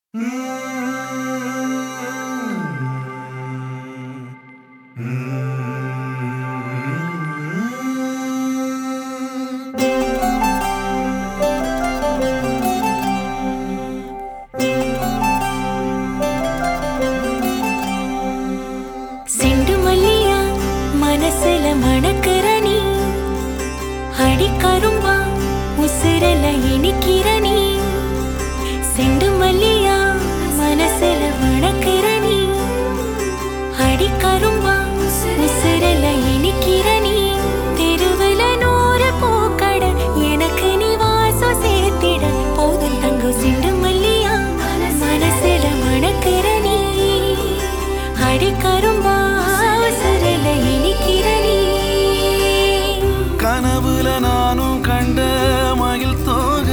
Cent மல்லியா மனசுல மணக்கிற நீ, அடி கரும்பா உசுரல இனிக்கிற நீ. செண்டு மல்லியா மனசுல மணக்கிற நீ, அடி கரும்பா உசுரல இனிக்கிற நீ. தெருவுல 100 பூக்கட எனக்கு நீ வாசம் சேர்த்திட போதும் தங்கம். செண்டு மல்லியா மனசுல மணக்கிற நீ, அடி கரும்பா உசுரல இனிக்கிற நீ. கனவுல நானும் கண்ட மயில் தோக,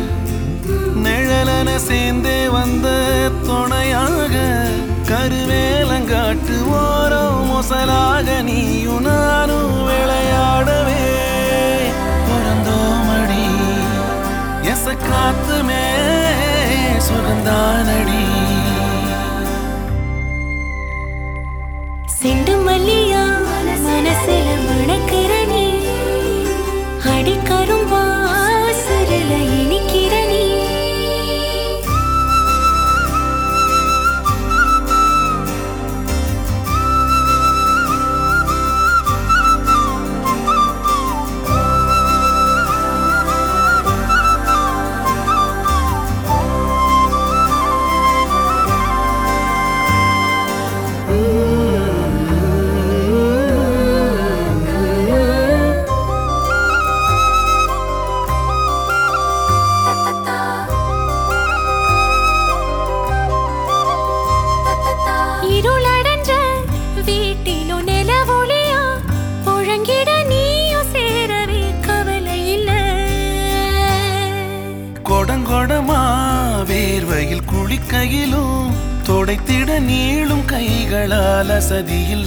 நிழலன சேர்ந்தே வந்த துணையாக, கருவேலங்காட்டு ஓரம் மொசலாக நீயும் நானும் விளையாடவே பிறந்தோமடி. எச காத்துமே சுகந்தானடி. செண்டு மல்லியா மனசுல மணக்கிற நீ, அடி கரும்பா உசுரல இனிக்கிற நீ. இருளடைஞ்ச வீட்டிலும் நிலவொளியா புழங்கிட நீயும் சேரவே கவலை இல்ல. கொடங்கொடமா வேர்வையில் குளிக்கையிலும் தொடைத்திட நீளும் கைகளால் அசதி இல்ல.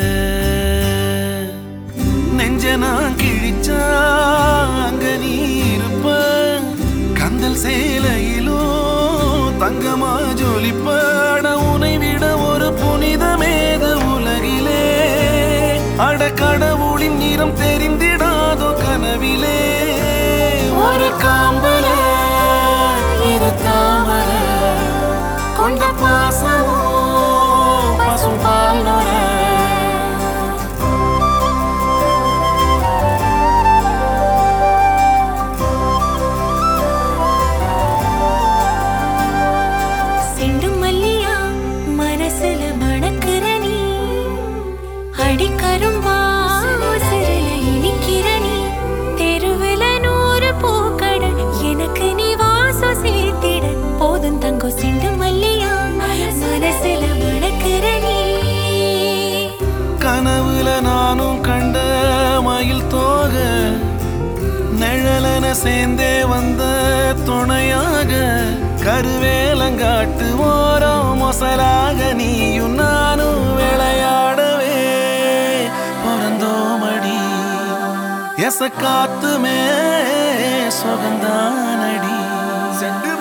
நெஞ்ச நான் கிழிச்சா அங்க நீ இருப்ப, கந்தல் சேலையிலும் தங்கமா ஜொலிப்பட. உனை விட ஒரு புனிதமேது உலகிலே, அட கடவுளின் நிறம் தெரிந்திடாதோ கனவிலே. ஒரு காம்பல இரு தாமர கொண்ட பாசமோ பசும் பால் நுர. செண்டு மல்லியா மனசுல மணக்கிற நீ, அடி கரும்பா உசுரல இனிக்கிற நீ. தெருவுல 100 பூக்கட எனக்கு நீ வாசம் சேர்த்திட போதும் தங்கம். செண்டு மல்லியா மனசுல மணக்கிற நீ. கனவுல நானும் கண்ட மயில் தோக, நிழலன சேர்ந்தே வந்த துணையாக, கருவேலங்காட்டு ஓரம் மொசலாக நீயும் நானும் விளையாடவே பிறந்தோமடி. எச காத்துமே சுகந்தானடி. செண்டு